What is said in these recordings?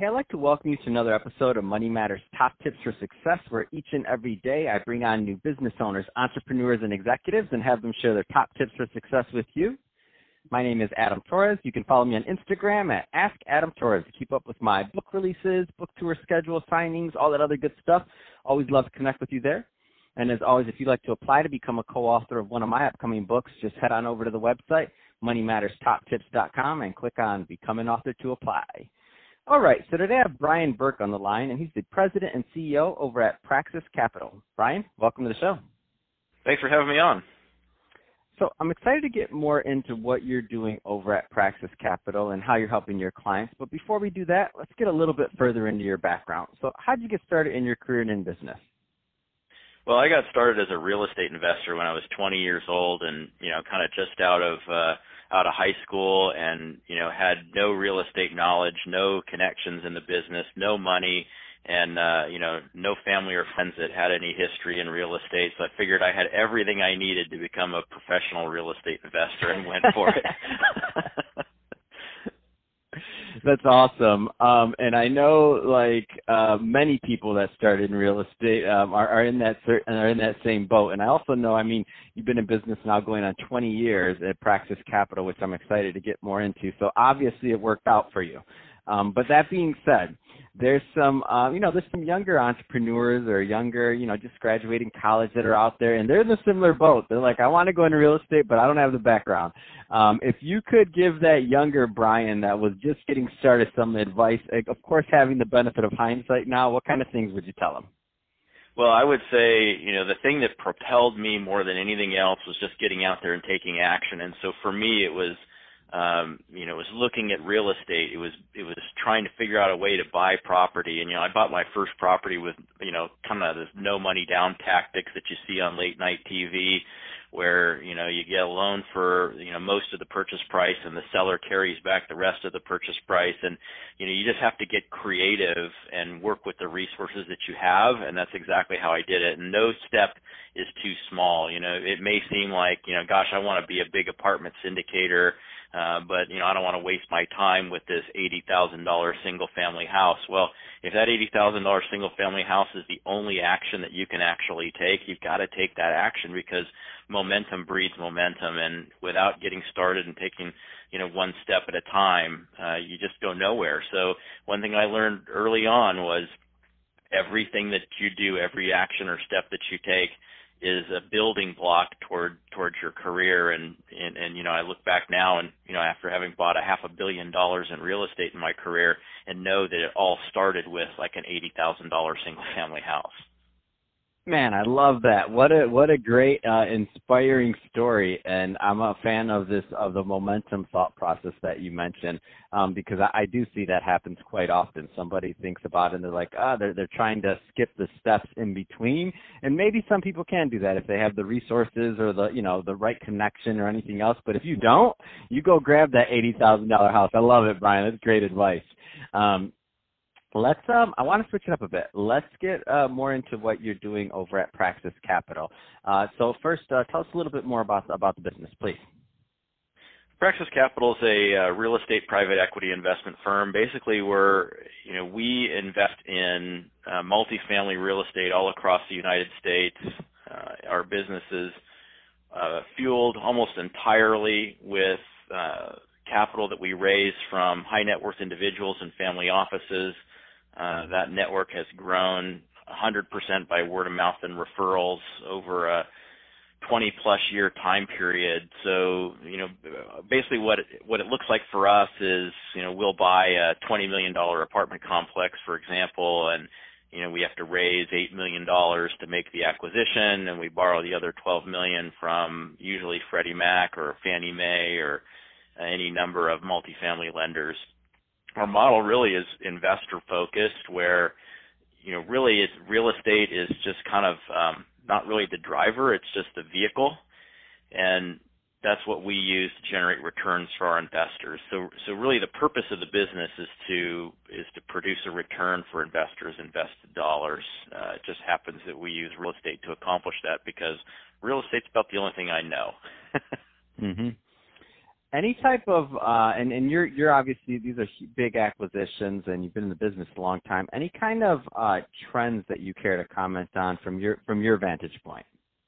I'd like to welcome you to another episode of Money Matters Top Tips for Success, where each and every day I bring on new business owners, entrepreneurs, and executives and have them share their top tips for success with you. My name is Adam Torres. You can follow me on Instagram at Ask Adam Torres to keep up with my book releases, book tour schedule, signings, all that other good stuff. Always love to connect with you there. And as always, if you'd like to apply to become a co-author of one of my upcoming books, just head on over to the website, moneymatterstoptips.com, and click on Become an Author to apply. All right, so today I have Brian Burke on the line, and he's the president and CEO over at Praxis Capital. Brian, welcome to the show. Thanks for having me on. So I'm excited to get more into what you're doing over at Praxis Capital and how you're helping your clients. But before we do that, let's get a little bit further into your background. So how did you get started in your career and in business? Well, I got started as a real estate investor when I was 20 years old, and kind of just out of high school, and had no real estate knowledge, no connections in the business, no money, and no family or friends that had any history in real estate. So I figured I had everything I needed to become a professional real estate investor, and went for it. That's awesome. And I know, many people that started in real estate are in that same boat. And I also know, you've been in business now going on 20 years at Praxis Capital, which I'm excited to get more into. So obviously it worked out for you. But that being said, there's some younger entrepreneurs or younger, just graduating college that are out there, and they're in a similar boat. They're like, I want to go into real estate, but I don't have the background. If you could give that younger Brian that was just getting started some advice, of course, having the benefit of hindsight now, what kind of things would you tell him? Well, I would say, the thing that propelled me more than anything else was just getting out there and taking action. And so for me, it was, it was looking at real estate. It was trying to figure out a way to buy property. And, I bought my first property with, kind of this no money down tactics that you see on late night TV, where, you get a loan for, most of the purchase price, and the seller carries back the rest of the purchase price. And, you just have to get creative and work with the resources that you have. And that's exactly how I did it. And no step is too small. It may seem like, gosh, I want to be a big apartment syndicator, but I don't want to waste my time with this $80,000 single family house. Well, if that $80,000 single family house is the only action that you can actually take, you've got to take that action, because momentum breeds momentum, and without getting started and taking one step at a time, you just go nowhere. So one thing I learned early on was everything that you do, every action or step that you take, is a building block towards your career. And I look back now, and after having bought $500 million in real estate in my career, and know that it all started with like an $80,000 single family house. Man, I love that. What a great, inspiring story. And I'm a fan of the momentum thought process that you mentioned, because I do see that happens quite often. Somebody thinks about it and they're like, they're trying to skip the steps in between. And maybe some people can do that if they have the resources or the right connection or anything else. But if you don't, you go grab that $80,000 house. I love it, Brian. That's great advice. I want to switch it up a bit. Let's get more into what you're doing over at Praxis Capital. So first, tell us a little bit more about the business, please. Praxis Capital is a real estate private equity investment firm. Basically, we invest in multifamily real estate all across the United States. Our business is fueled almost entirely with capital that we raise from high net worth individuals and family offices. That network has grown 100% by word of mouth and referrals over a 20-plus year time period. So, basically what it looks like for us is, we'll buy a $20 million apartment complex, for example, and, we have to raise $8 million to make the acquisition, and we borrow the other $12 million from usually Freddie Mac or Fannie Mae or any number of multifamily lenders. Our model really is investor focused, where, really real estate is just kind of not really the driver, it's just the vehicle. And that's what we use to generate returns for our investors. So really the purpose of the business is to produce a return for investors' invested dollars. It just happens that we use real estate to accomplish that, because real estate's about the only thing I know. Mm-hmm. Any type of and you're obviously, these are big acquisitions and you've been in the business a long time. Any kind of trends that you care to comment on from your vantage point?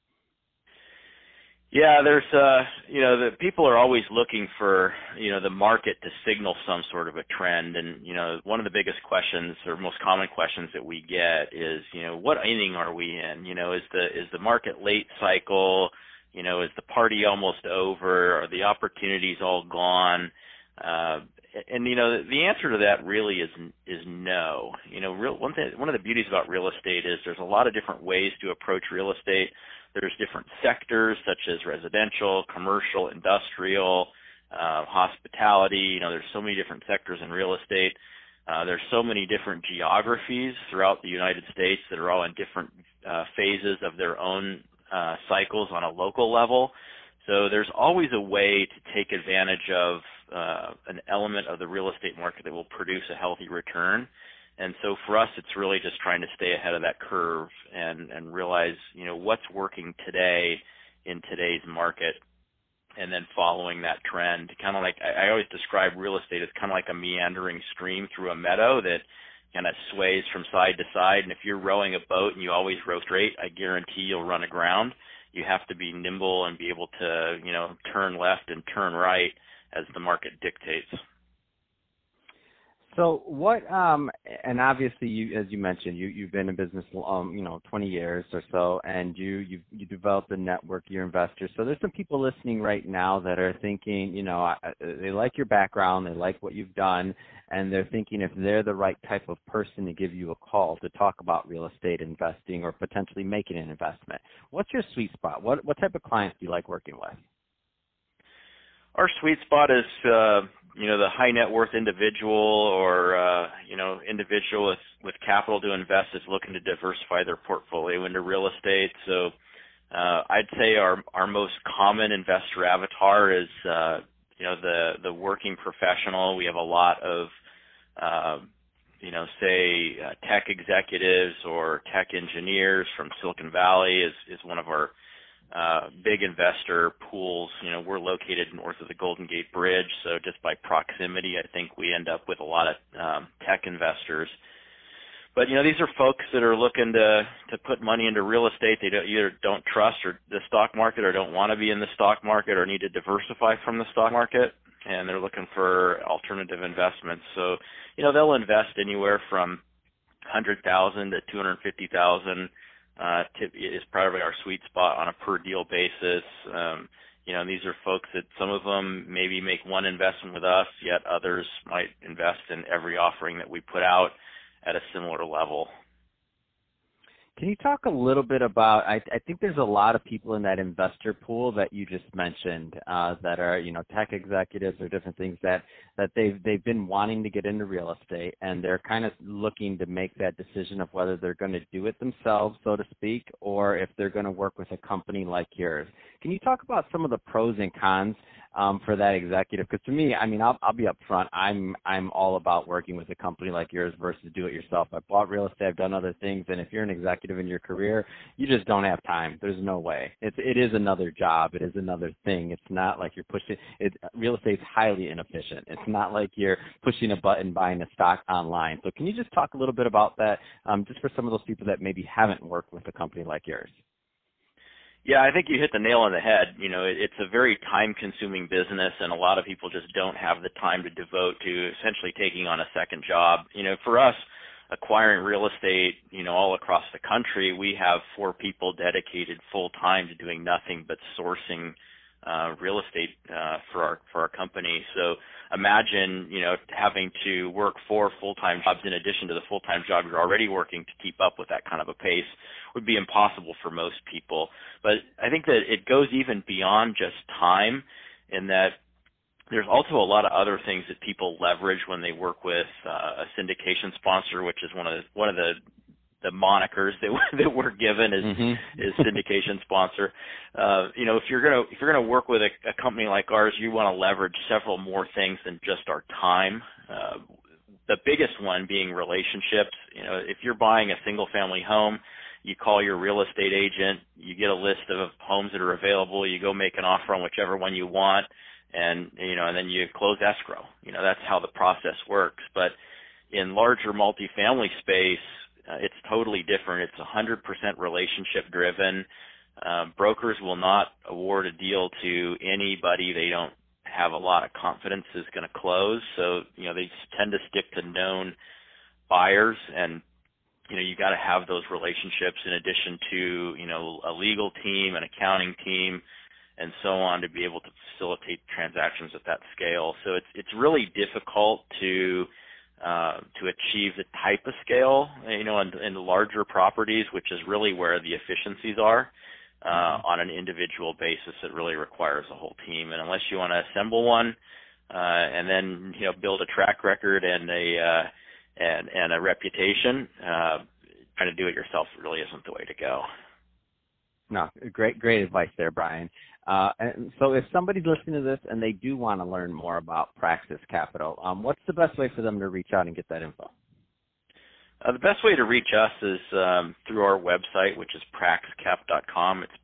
Yeah, there's the people are always looking for, the market to signal some sort of a trend. And, one of the biggest questions or most common questions that we get is, what inning are we in? Is the market late cycle? Is the party almost over? Are the opportunities all gone? And the answer to that really is no. One of the beauties about real estate is there's a lot of different ways to approach real estate. There's different sectors such as residential, commercial, industrial, hospitality. There's so many different sectors in real estate. There's so many different geographies throughout the United States that are all in different phases of their own cycles on a local level. So there's always a way to take advantage of an element of the real estate market that will produce a healthy return. And so for us, it's really just trying to stay ahead of that curve and realize, what's working today in today's market, and then following that trend. Kind of like, I always describe real estate as kind of like a meandering stream through a meadow that kind of sways from side to side. And if you're rowing a boat and you always row straight, I guarantee you'll run aground. You have to be nimble and be able to, turn left and turn right as the market dictates. So what, and obviously you, as you mentioned, you've been in business, 20 years or so, and you developed a network, your investors. So there's some people listening right now that are thinking, they like your background, they like what you've done, and they're thinking if they're the right type of person to give you a call to talk about real estate investing or potentially making an investment. What's your sweet spot? What type of clients do you like working with? Our sweet spot is, the high net worth individual or, individual with capital to invest is looking to diversify their portfolio into real estate. So I'd say our most common investor avatar is, the working professional. We have a lot of, tech executives or tech engineers from Silicon Valley is one of our big investor pools. We're located north of the Golden Gate Bridge, so just by proximity, I think we end up with a lot of tech investors. But these are folks that are looking to put money into real estate. They either don't trust or the stock market, or don't want to be in the stock market, or need to diversify from the stock market, and they're looking for alternative investments. So they'll invest anywhere from $100,000 to $250,000. Is probably our sweet spot on a per deal basis. These are folks that some of them maybe make one investment with us, yet others might invest in every offering that we put out at a similar level. Can you talk a little bit about, I think there's a lot of people in that investor pool that you just mentioned that are, tech executives or different things that they've been wanting to get into real estate, and they're kind of looking to make that decision of whether they're going to do it themselves, so to speak, or if they're going to work with a company like yours. Can you talk about some of the pros and cons for that executive? Because to me, I'll be upfront. I'm all about working with a company like yours versus do it yourself. I've bought real estate, I've done other things, and if you're an executive in your career, you just don't have time. There's no way. It is another job. It is another thing. It's not like you're pushing it. Real estate's highly inefficient. It's not like you're pushing a button buying a stock online. So can you just talk a little bit about that, just for some of those people that maybe haven't worked with a company like yours? Yeah, I think you hit the nail on the head. It's a very time-consuming business, and a lot of people just don't have the time to devote to essentially taking on a second job. For us, acquiring real estate, all across the country, we have 4 people dedicated full-time to doing nothing but sourcing real estate for our company. So imagine, having to work 4 full-time jobs in addition to the full-time job you're already working to keep up with that kind of a pace would be impossible for most people. But I think that it goes even beyond just time, in that there's also a lot of other things that people leverage when they work with a syndication sponsor, which is one of the monikers that we're given is syndication sponsor. If you're gonna work with a company like ours, you want to leverage several more things than just our time. The biggest one being relationships. If you're buying a single family home you call your real estate agent, you get a list of homes that are available, you go make an offer on whichever one you want, and then you close escrow. That's how the process works. But in larger multifamily space, it's totally different. It's 100% relationship driven. Brokers will not award a deal to anybody they don't have a lot of confidence is going to close. So, they tend to stick to known buyers, and you got to have those relationships in addition to, a legal team, an accounting team, and so on to be able to facilitate transactions at that scale. So it's really difficult to achieve the type of scale, in the larger properties, which is really where the efficiencies are. On an individual basis, it really requires a whole team. And unless you want to assemble one, and then, build a track record and a reputation, trying to do it yourself really isn't the way to go. No, great advice there, Brian. And so if somebody's listening to this and they do want to learn more about Praxis Capital, what's the best way for them to reach out and get that info? The best way to reach us is through our website, which is praxcap.com. It's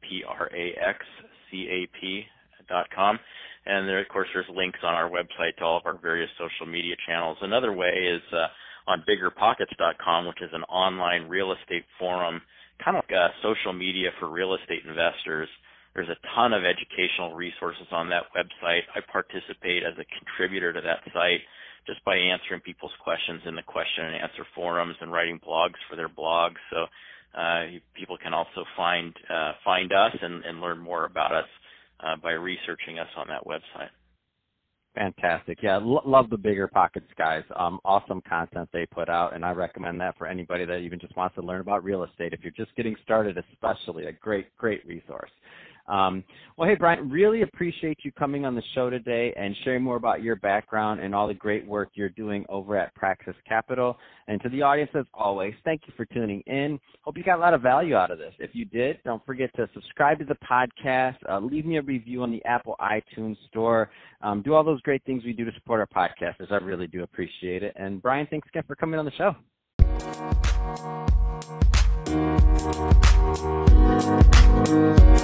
praxcap.com. And there, of course, there's links on our website to all of our various social media channels. Another way is on biggerpockets.com, which is an online real estate forum, kind of like social media for real estate investors. There's a ton of educational resources on that website. I participate as a contributor to that site just by answering people's questions in the question and answer forums and writing blogs for their blogs. So people can also find us and learn more about us by researching us on that website. Fantastic. Yeah, love the Bigger Pockets guys. Awesome content they put out, and I recommend that for anybody that even just wants to learn about real estate. If you're just getting started, especially a great resource. Well, hey, Brian, really appreciate you coming on the show today and sharing more about your background and all the great work you're doing over at Praxis Capital. And to the audience, as always, thank you for tuning in. Hope you got a lot of value out of this. If you did, don't forget to subscribe to the podcast, leave me a review on the Apple iTunes store, do all those great things we do to support our podcasters. I really do appreciate it. And Brian, thanks again for coming on the show.